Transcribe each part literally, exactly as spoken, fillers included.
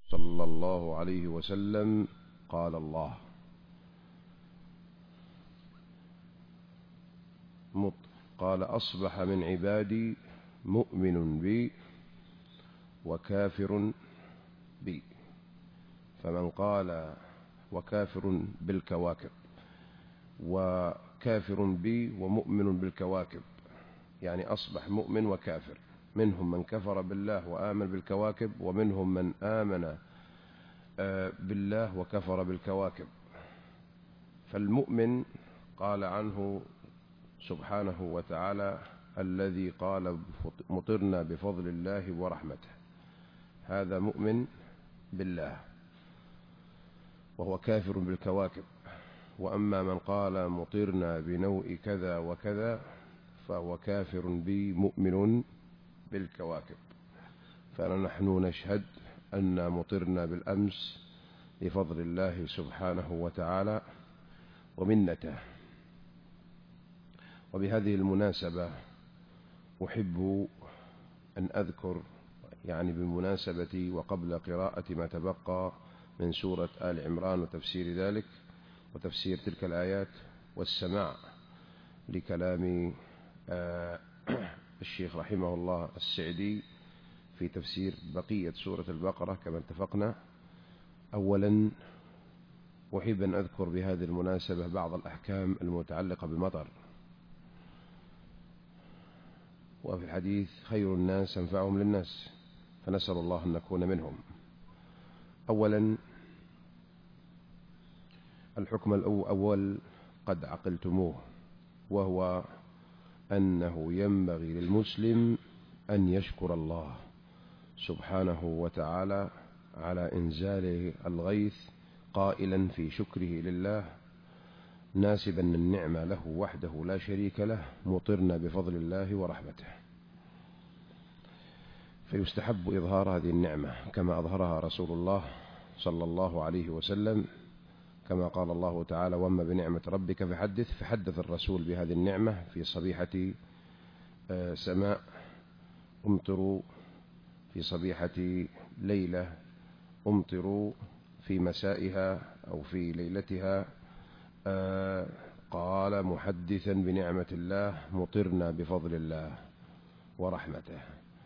صلى الله عليه وسلم قال الله قال أصبح من عبادي مؤمن بي وكافر بي. فمن قال وكافر بالكواكب وكافر بي ومؤمن بالكواكب، يعني أصبح مؤمن وكافر. منهم من كفر بالله وآمن بالكواكب، ومنهم من آمن بالله وكفر بالكواكب. فالمؤمن قال عنه سبحانه وتعالى الذي قال مطرنا بفضل الله ورحمته، هذا مؤمن بالله وهو كافر بالكواكب. وأما من قال مطرنا بنوء كذا وكذا فهو كافر بي مؤمن بالكواكب. فنحن نشهد أن مطرنا بالأمس بفضل الله سبحانه وتعالى ومنته. وبهذه المناسبة أحب أن أذكر، يعني بمناسبة وقبل قراءة ما تبقى من سورة آل عمران وتفسير ذلك وتفسير تلك الآيات والسماع لكلام الشيخ رحمه الله السعدي في تفسير بقية سورة البقرة كما اتفقنا. أولا أحب أن أذكر بهذه المناسبة بعض الأحكام المتعلقة بالمطر. وفي الحديث خير الناس أنفعهم للناس، فنسأل الله أن نكون منهم. أولا الحكم الأول قد عقلتموه، وهو أنه ينبغي للمسلم أن يشكر الله سبحانه وتعالى على إنزال الغيث، قائلا في شكره لله ناسبا النعمة له وحده لا شريك له، مطرنا بفضل الله ورحمته. فيستحب إظهار هذه النعمة كما أظهرها رسول الله صلى الله عليه وسلم، كما قال الله تعالى وأما بنعمة ربك فحدث. فحدث الرسول بهذه النعمة في صبيحة سماء أمطروا، في صبيحة ليلة أمطروا، في مسائها أو في ليلتها قال محدثا بنعمة الله مطرنا بفضل الله ورحمته.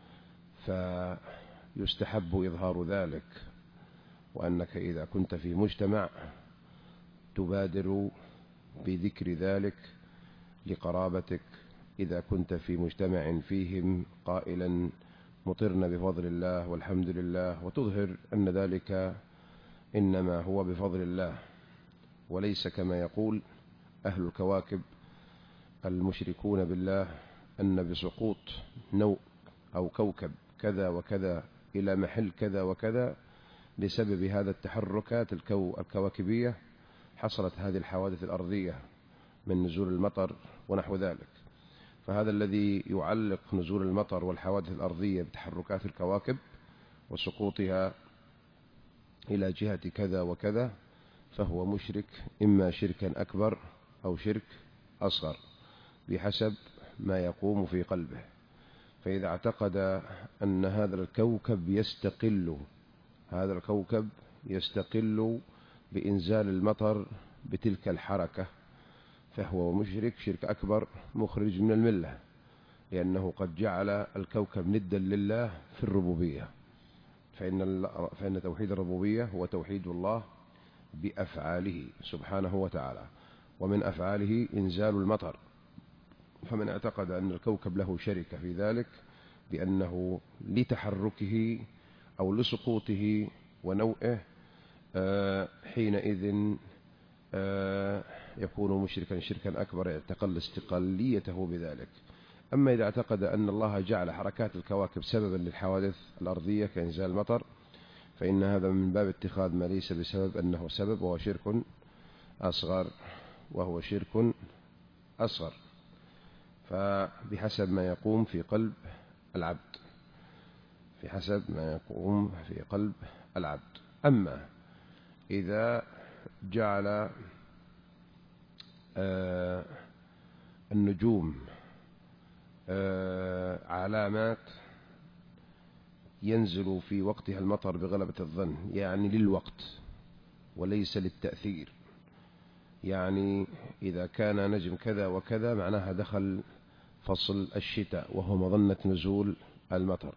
فيستحب إظهار ذلك، وأنك إذا كنت في مجتمع تبادر بذكر ذلك لقرابتك، إذا كنت في مجتمع فيهم قائلا مطرنا بفضل الله والحمد لله، وتظهر أن ذلك إنما هو بفضل الله، وليس كما يقول أهل الكواكب المشركون بالله أن بسقوط نوء أو كوكب كذا وكذا إلى محل كذا وكذا بسبب هذا التحركات الكواكبية حصلت هذه الحوادث الأرضية من نزول المطر ونحو ذلك. فهذا الذي يعلق نزول المطر والحوادث الأرضية بتحركات الكواكب وسقوطها إلى جهة كذا وكذا فهو مشرك، إما شركا أكبر أو شرك أصغر بحسب ما يقوم في قلبه. فإذا اعتقد أن هذا الكوكب يستقل هذا الكوكب يستقل بإنزال المطر بتلك الحركة فهو مشرك شرك أكبر مخرج من الملة، لأنه قد جعل الكوكب ندا لله في الربوبية. فإن, فإن توحيد الربوبية هو توحيد الله بأفعاله سبحانه وتعالى، ومن أفعاله إنزال المطر. فمن اعتقد أن الكوكب له شركة في ذلك بأنه لتحركه أو لسقوطه ونوئه حينئذ يكون مشركا شركا أكبر، يعتقد استقلاليته بذلك. أما إذا اعتقد أن الله جعل حركات الكواكب سببا للحوادث الأرضية كإنزال المطر فإن هذا من باب اتخاذ ما ليس بسبب أنه سبب، وهو شرك أصغر وهو شرك أصغر فبحسب ما يقوم في قلب العبد في حسب ما يقوم في قلب العبد. أما إذا جعل آه النجوم آه علامات ينزل في وقتها المطر بغلبة الظن، يعني للوقت وليس للتأثير. يعني إذا كان نجم كذا وكذا معناها دخل فصل الشتاء وهو مظنة نزول المطر،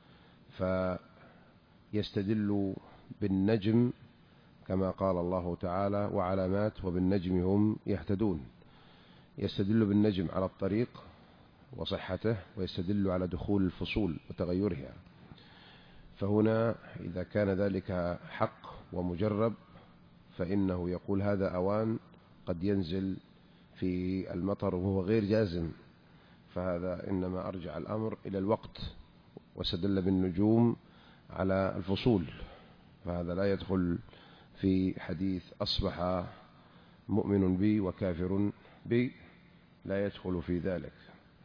فيستدل بالنجم كما قال الله تعالى وعلامات وبالنجم هم يهتدون. يستدل بالنجم على الطريق وصحته، ويستدل على دخول الفصول وتغيرها. فهنا إذا كان ذلك حق ومجرب فإنه يقول هذا أوان قد ينزل في المطر وهو غير جازم، فهذا إنما أرجع الأمر إلى الوقت، واستدل بالنجوم على الفصول، فهذا لا يدخل في حديث أصبح مؤمن بي وكافر بي، لا يدخل في ذلك.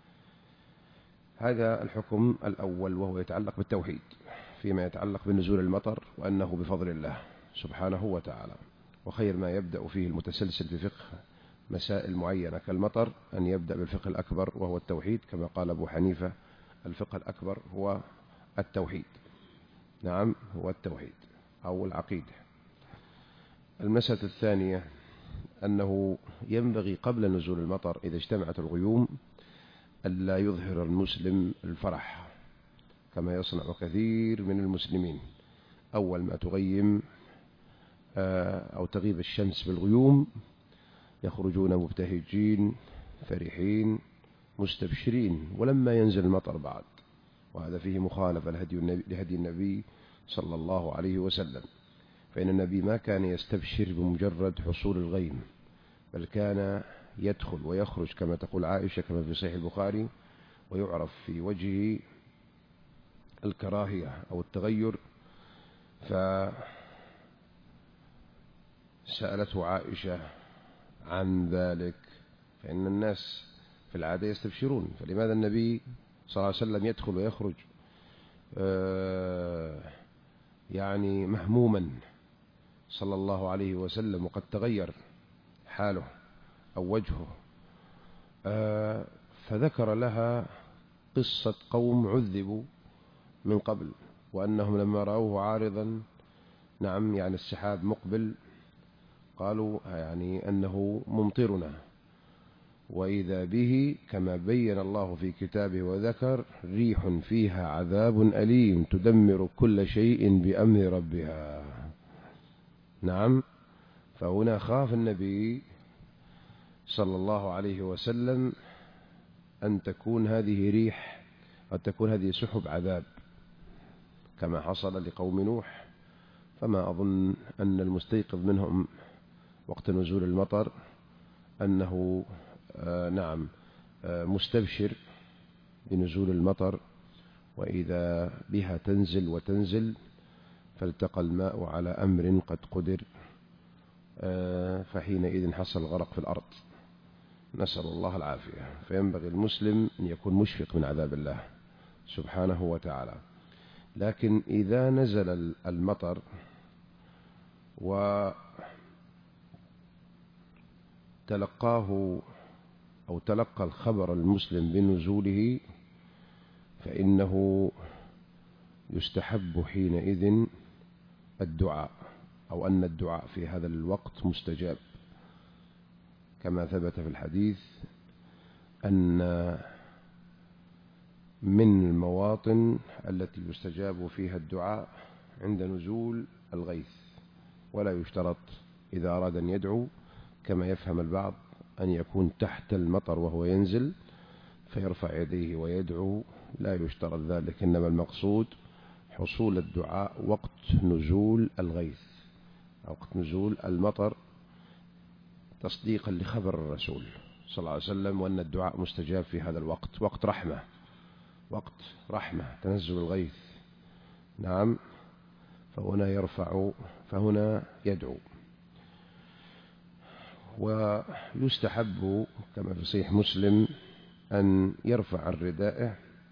هذا الحكم الأول وهو يتعلق بالتوحيد فيما يتعلق بنزول المطر، وأنه بفضل الله سبحانه وتعالى. وخير ما يبدأ فيه المتسلسل في فقه مسائل معينة كالمطر أن يبدأ بالفقه الأكبر وهو التوحيد، كما قال أبو حنيفة الفقه الأكبر هو التوحيد. نعم، هو التوحيد أو العقيدة. المسألة الثانية أنه ينبغي قبل نزول المطر إذا اجتمعت الغيوم ألا يظهر المسلم الفرح كما يصنع كثير من المسلمين. أول ما تغيم أو تغيب الشمس بالغيوم يخرجون مبتهجين فرحين مستبشرين، ولما ينزل المطر بعد، وهذا فيه مخالفة لهدي النبي صلى الله عليه وسلم. فإن النبي ما كان يستبشر بمجرد حصول الغيم، بل كان يدخل ويخرج كما تقول عائشة كما في صحيح البخاري، ويعرف في وجهه الكراهية أو التغير. فسألته عائشة عن ذلك، فإن الناس في العادة يستبشرون، فلماذا النبي صلى الله عليه وسلم يدخل ويخرج يعني مهموما صلى الله عليه وسلم وقد تغير حاله أو وجهه؟ فذكر لها قصة قوم عذبوا من قبل، وأنهم لما رأوه عارضا، نعم يعني السحاب مقبل، قالوا يعني أنه ممطرنا، وإذا به كما بين الله في كتابه وذكر ريح فيها عذاب أليم تدمر كل شيء بأمر ربها. نعم، فهنا خاف النبي صلى الله عليه وسلم أن تكون هذه ريح أو تكون هذه سحب عذاب كما حصل لقوم نوح. فما أظن أن المستيقظ منهم وقت نزول المطر أنه آه نعم آه مستبشر بنزول المطر، وإذا بها تنزل وتنزل فالتقى الماء على أمر قد قدر، آه فحينئذ حصل غرق في الأرض، نسأل الله العافية. فينبغي المسلم أن يكون مشفق من عذاب الله سبحانه وتعالى. لكن إذا نزل المطر وتلقاه أو تلقى الخبر المسلم بنزوله فإنه يستحب حينئذ الدعاء، أو أن الدعاء في هذا الوقت مستجاب، كما ثبت في الحديث أن من المواطن التي يستجاب فيها الدعاء عند نزول الغيث، ولا يشترط إذا أراد أن يدعو كما يفهم البعض أن يكون تحت المطر وهو ينزل فيرفع يديه ويدعو، لا يشترط ذلك، إنما المقصود حصول الدعاء وقت نزول الغيث أو وقت نزول المطر، تصديقا لخبر الرسول صلى الله عليه وسلم وأن الدعاء مستجاب في هذا الوقت، وقت رحمة، وقت رحمة تنزل الغيث. نعم، فهنا يرفع فهنا يدعو. ويستحب كما في صحيح مسلم أن يرفع الرداء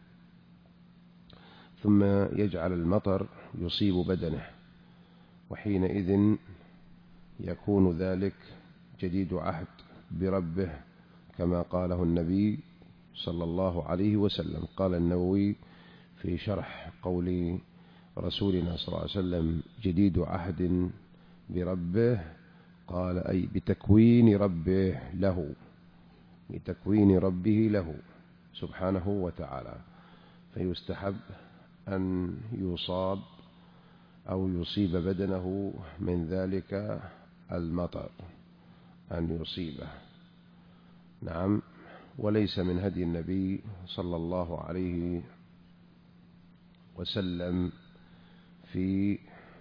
ثم يجعل المطر يصيب بدنه، وحينئذ يكون ذلك جديد عهد بربه كما قاله النبي صلى الله عليه وسلم. قال النووي في شرح قول رسولنا صلى الله عليه وسلم جديد عهد بربه، قال أي بتكوين ربه له، بتكوين ربه له سبحانه وتعالى. فيستحب أن يصاب أو يصيب بدنه من ذلك المطر، أن يصيبه. نعم. وليس من هدي النبي صلى الله عليه وسلم في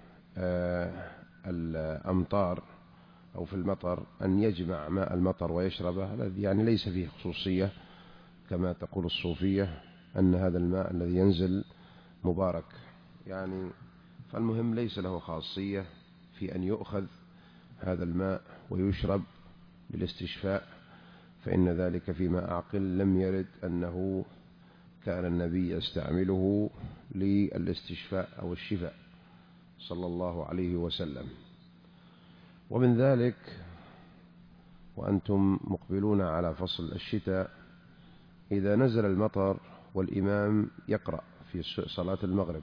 الأمطار أو في المطر أن يجمع ماء المطر ويشربه، الذي يعني ليس فيه خصوصية كما تقول الصوفية أن هذا الماء الذي ينزل مبارك يعني. فالمهم ليس له خاصية في أن يؤخذ هذا الماء ويشرب بالاستشفاء، فإن ذلك فيما أعقل لم يرد أنه كان النبي يستعمله للاستشفاء أو الشفاء صلى الله عليه وسلم. ومن ذلك وأنتم مقبلون على فصل الشتاء، إذا نزل المطر والإمام يقرأ في صلاة المغرب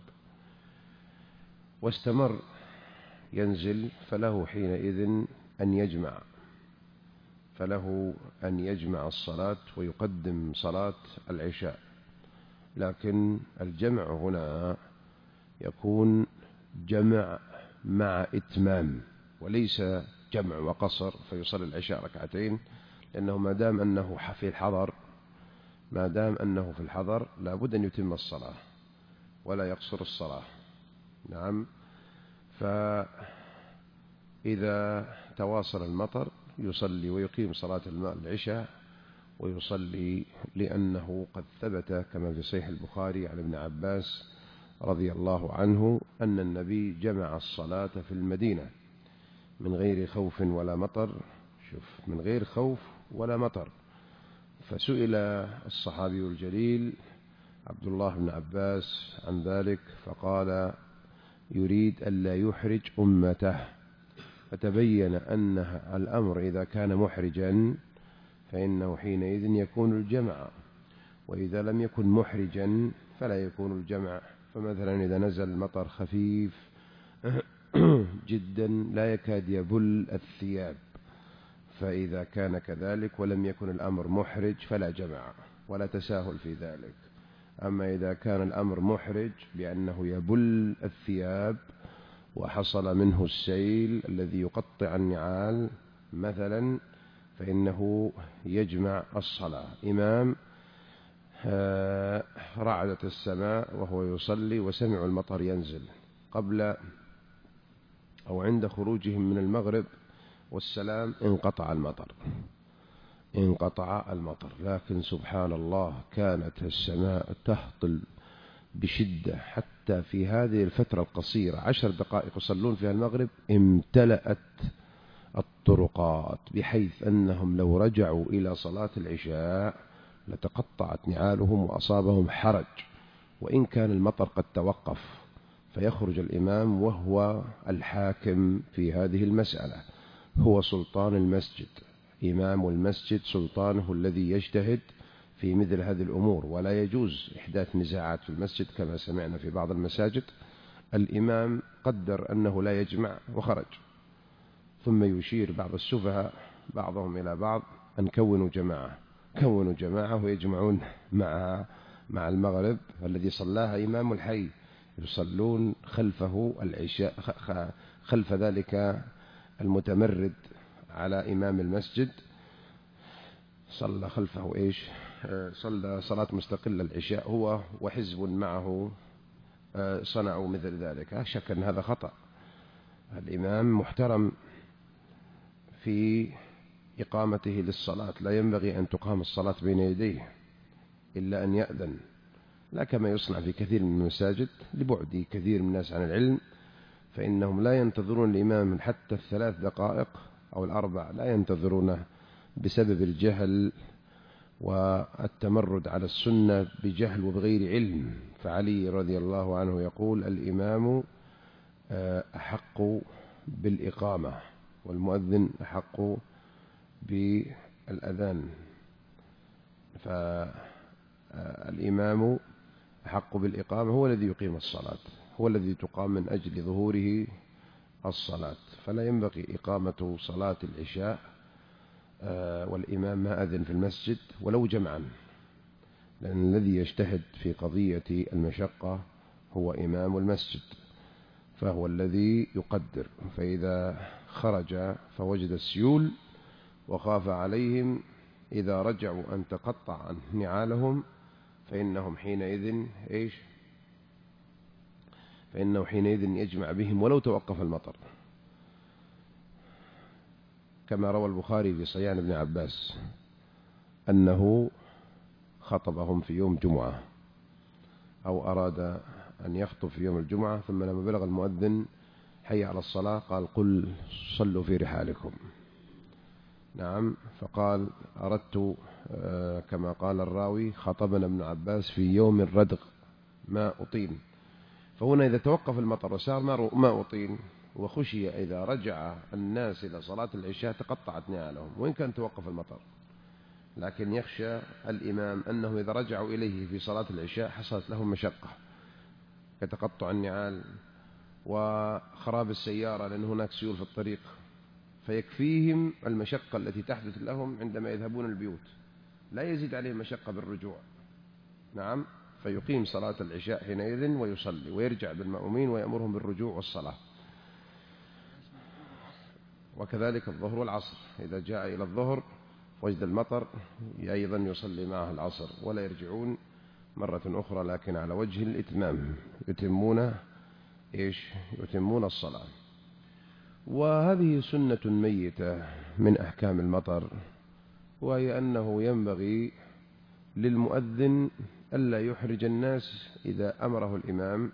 واستمر ينزل، فله حينئذ أن يجمع فله أن يجمع الصلاة ويقدم صلاة العشاء. لكن الجمع هنا يكون جمع مع إتمام، وليس جمع وقصر فيصلي العشاء ركعتين، لأنه ما دام أنه في الحضر ما دام أنه في الحضر لا بد أن يتم الصلاة ولا يقصر الصلاة. نعم. فإذا تواصل المطر يصلي ويقيم صلاة العشاء ويصلي، لأنه قد ثبت كما في صحيح البخاري عن ابن عباس رضي الله عنه أن النبي جمع الصلاة في المدينة من غير خوف ولا مطر. شوف، من غير خوف ولا مطر. فسئل الصحابي الجليل عبد الله بن عباس عن ذلك فقال يريد ألا يحرج أمته، فتبين أن الأمر إذا كان محرجا فإنه حينئذ يكون الجمع، وإذا لم يكن محرجا فلا يكون الجمع. فمثلا إذا نزل المطر خفيف جدا لا يكاد يبل الثياب، فإذا كان كذلك ولم يكن الأمر محرج فلا جمع ولا تساهل في ذلك. أما إذا كان الأمر محرج بأنه يبل الثياب وحصل منه السيل الذي يقطع النعال مثلا، فإنه يجمع الصلاة. إمام رعدت السماء وهو يصلي وسمع المطر ينزل قبل أو عند خروجهم من المغرب والسلام، انقطع المطر انقطع المطر لكن سبحان الله كانت السماء تهطل بشدة، حتى في هذه الفترة القصيرة عشر دقائق يصلون فيها المغرب امتلأت الطرقات، بحيث أنهم لو رجعوا إلى صلاة العشاء لتقطعت نعالهم وأصابهم حرج، وإن كان المطر قد توقف. فيخرج الإمام وهو الحاكم في هذه المسألة، هو سلطان المسجد، إمام المسجد سلطانه الذي يجتهد في مثل هذه الأمور، ولا يجوز إحداث نزاعات في المسجد كما سمعنا في بعض المساجد. الإمام قدر أنه لا يجمع وخرج، ثم يشير بعض السفهاء بعضهم إلى بعض أن كونوا جماعة كونوا جماعة ويجمعون مع مع المغرب الذي صلاها إمام الحي، يصلون خلفه العشاء، خلف ذلك المتمرد على إمام المسجد، صلى خلفه إيش صلى صلاة مستقلة العشاء هو وحزب معه صنعوا مثل ذلك. لا شك أن هذا خطأ. الإمام محترم في إقامته للصلاة، لا ينبغي أن تقام الصلاة بين يديه إلا أن يأذن، لا كما يصنع في كثير من المساجد لبعد كثير من الناس عن العلم، فإنهم لا ينتظرون الإمام حتى الثلاث دقائق أو الأربع، لا ينتظرونه بسبب الجهل والتمرد على السنة بجهل وبغير علم. فعلي رضي الله عنه يقول الإمام أحق بالإقامة والمؤذن أحق بالأذان، فالإمام أحق بالإقامة، هو الذي يقيم الصلاة، هو الذي تقام من أجل ظهوره الصلاة، فلا ينبغي إقامة صلاة العشاء والإمام ما أذن في المسجد ولو جمعا، لأن الذي يجتهد في قضية المشقة هو إمام المسجد، فهو الذي يقدر. فإذا خرج فوجد السيول وخاف عليهم إذا رجعوا أن تقطع نعالهم فإنهم حينئذ إيش فإنه حينئذ يجمع بهم ولو توقف المطر، كما روى البخاري في صحيح ابن عباس أنه خطبهم في يوم جمعة أو أراد أن يخطب في يوم الجمعة، ثم لما بلغ المؤذن حي على الصلاة قال قل صلوا في رحالكم. نعم، فقال أردت كما قال الراوي خطبنا ابن عباس في يوم الردغ ما أطين، فهنا إذا توقف المطر وسار ما أطين وخشي إذا رجع الناس إلى صلاة العشاء تقطعت نعالهم وإن كان توقف المطر، لكن يخشى الإمام أنه إذا رجعوا إليه في صلاة العشاء حصلت لهم مشقة كتقطع النعال وخراب السيارة لأن هناك سيول في الطريق، فيكفيهم المشقة التي تحدث لهم عندما يذهبون البيوت، لا يزيد عليهم مشقة بالرجوع. نعم، فيقيم صلاة العشاء حينئذ ويصلي ويرجع بالمأمومين ويأمرهم بالرجوع والصلاة. وكذلك الظهر والعصر، إذا جاء إلى الظهر وجد المطر أيضا يصلي معه العصر ولا يرجعون مرة أخرى، لكن على وجه الإتمام يتمون إيش يتمون الصلاة. وهذه سنة ميتة من أحكام المطر، وهي أنه ينبغي للمؤذن ألا يحرج الناس إذا أمره الإمام،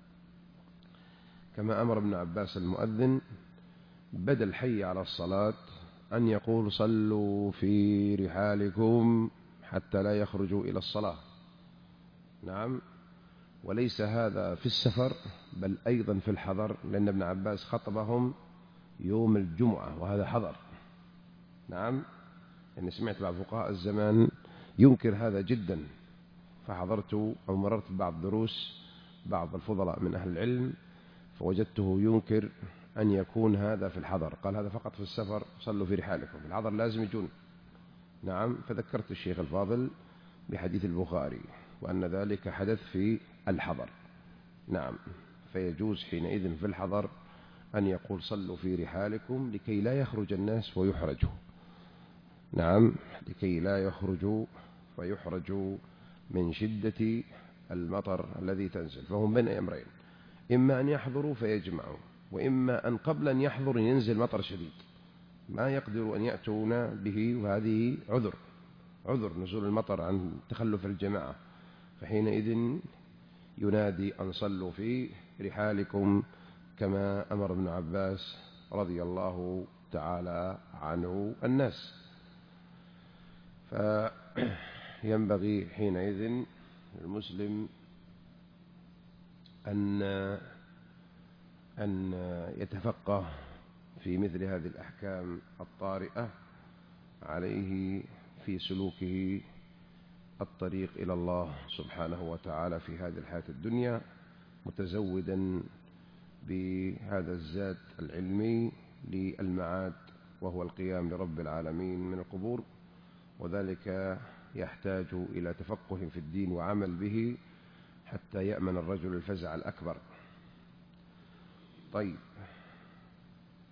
كما أمر ابن عباس المؤذن بدل حي على الصلاة أن يقول صلوا في رحالكم حتى لا يخرجوا إلى الصلاة. نعم، وليس هذا في السفر بل أيضا في الحضر، لأن ابن عباس خطبهم يوم الجمعة وهذا حضر. نعم، يعني سمعت بعض فقهاء الزمان ينكر هذا جدا، فحضرت أو مررت بعض دروس بعض الفضلاء من أهل العلم فوجدته ينكر أن يكون هذا في الحضر، قال هذا فقط في السفر صلوا في رحالكم، في الحضر لازم يجون. نعم، فذكرت الشيخ الفاضل بحديث البخاري وأن ذلك حدث في الحضر. نعم، فيجوز حينئذ في الحضر أن يقول صلوا في رحالكم لكي لا يخرج الناس ويحرجوا. نعم، لكي لا يخرجوا ويحرجوا من شدة المطر الذي تنزل، فهم بين أمرين، إما أن يحضروا فيجمعوا، وإما أن قبل أن يحضر ينزل مطر شديد ما يقدروا أن يأتون به، وهذه عذر عذر نزول المطر عن تخلف الجماعة، فحينئذ ينادي أن صلوا في رحالكم كما أمر ابن عباس رضي الله تعالى عنه الناس. فينبغي حينئذ المسلم أن أن يتفقه في مثل هذه الأحكام الطارئة عليه في سلوكه الطريق إلى الله سبحانه وتعالى في هذه الحياة الدنيا، متزودا بهذا الزاد العلمي للمعاد وهو القيام لرب العالمين من القبور، وذلك يحتاج إلى تفقه في الدين وعمل به حتى يأمن الرجل الفزع الأكبر. طيب،